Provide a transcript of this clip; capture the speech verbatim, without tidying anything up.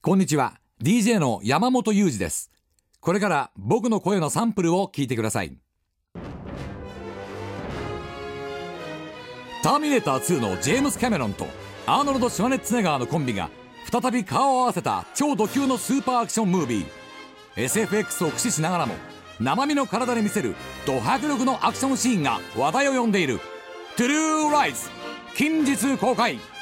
こんにちは、 ディージェー の山本裕二です。これから僕の声のサンプルを聞いてください。ターミネーターツーのジェームス・キャメロンとアーノルド・シュワネッツネガーのコンビが再び顔を合わせた超ド級のスーパーアクションムービー。 エスエフエックス を駆使しながらも生身の体で見せるド迫力のアクションシーンが話題を呼んでいるトゥルーライズ近日公開。